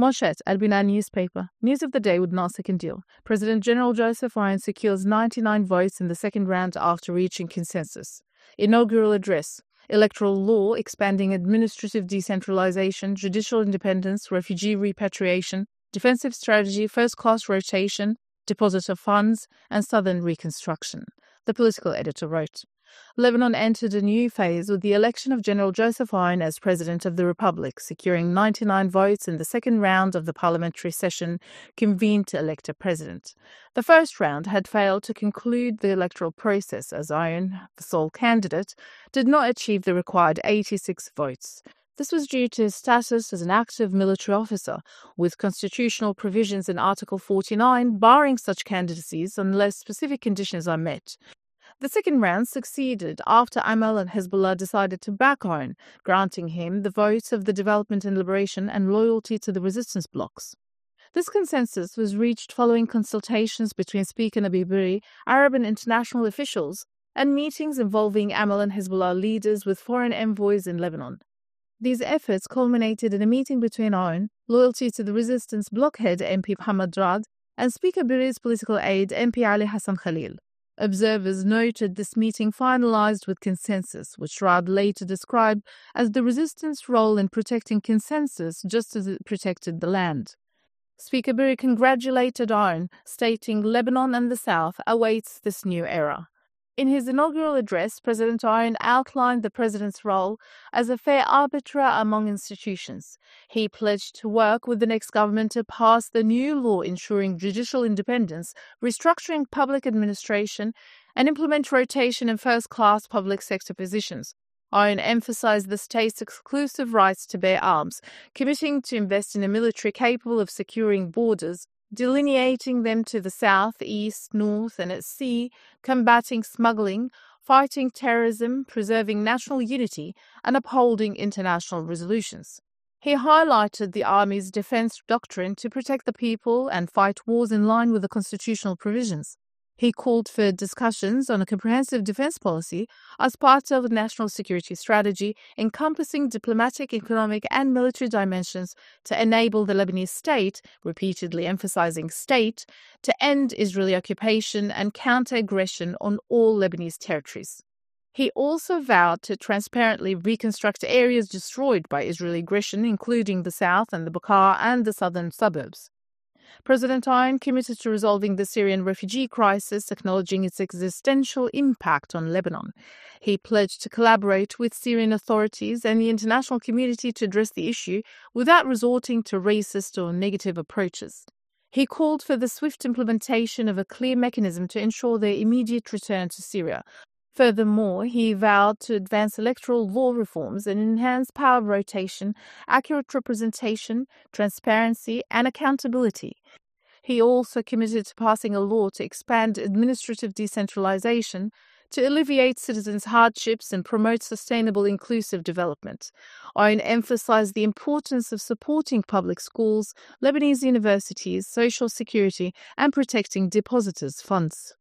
Moshet, Al-Bina newspaper. News of the day with Nasser Kandil. President General Joseph Aoun secures 99 votes in the second round after reaching consensus. Inaugural address. Electoral law expanding administrative decentralization, judicial independence, refugee repatriation, defensive strategy, first-class rotation, deposit of funds, and southern reconstruction. The political editor wrote, Lebanon entered a new phase with the election of General Joseph Aoun as President of the Republic, securing 99 votes in the second round of the parliamentary session convened to elect a president. The first round had failed to conclude the electoral process as Aoun, the sole candidate, did not achieve the required 86 votes. This was due to his status as an active military officer, with constitutional provisions in Article 49 barring such candidacies unless specific conditions are met. The second round succeeded after Amal and Hezbollah decided to back Aoun, granting him the votes of the Development and Liberation and loyalty to the resistance blocs. This consensus was reached following consultations between Speaker Nabi Berri, Arab and international officials, and meetings involving Amal and Hezbollah leaders with foreign envoys in Lebanon. These efforts culminated in a meeting between Aoun, loyalty to the resistance bloc head MP Mohamed Rad, and Speaker Berri's political aide MP Ali Hassan Khalil. Observers noted this meeting finalized with consensus, which Rad later described as the resistance role in protecting consensus just as it protected the land. Speaker Berri congratulated Aoun, stating Lebanon and the South awaits this new era. In his inaugural address, President Aoun outlined the president's role as a fair arbiter among institutions. He pledged to work with the next government to pass the new law ensuring judicial independence, restructuring public administration, and implement rotation in first-class public sector positions. Aoun emphasized the state's exclusive rights to bear arms, committing to invest in a military capable of securing borders, delineating them to the south, east, north, and at sea, combating smuggling, fighting terrorism, preserving national unity, and upholding international resolutions. He highlighted the Army's defense doctrine to protect the people and fight wars in line with the constitutional provisions. He called for discussions on a comprehensive defense policy as part of a national security strategy encompassing diplomatic, economic, and military dimensions to enable the Lebanese state, repeatedly emphasizing state, to end Israeli occupation and counter-aggression on all Lebanese territories. He also vowed to transparently reconstruct areas destroyed by Israeli aggression, including the south and the Bekaa and the southern suburbs. President Aoun committed to resolving the Syrian refugee crisis, acknowledging its existential impact on Lebanon. He pledged to collaborate with Syrian authorities and the international community to address the issue without resorting to racist or negative approaches. He called for the swift implementation of a clear mechanism to ensure their immediate return to Syria. Furthermore, he vowed to advance electoral law reforms and enhance power rotation, accurate representation, transparency, and accountability. He also committed to passing a law to expand administrative decentralization, to alleviate citizens' hardships and promote sustainable inclusive development. Aoun emphasized the importance of supporting public schools, Lebanese universities, social security, and protecting depositors' funds.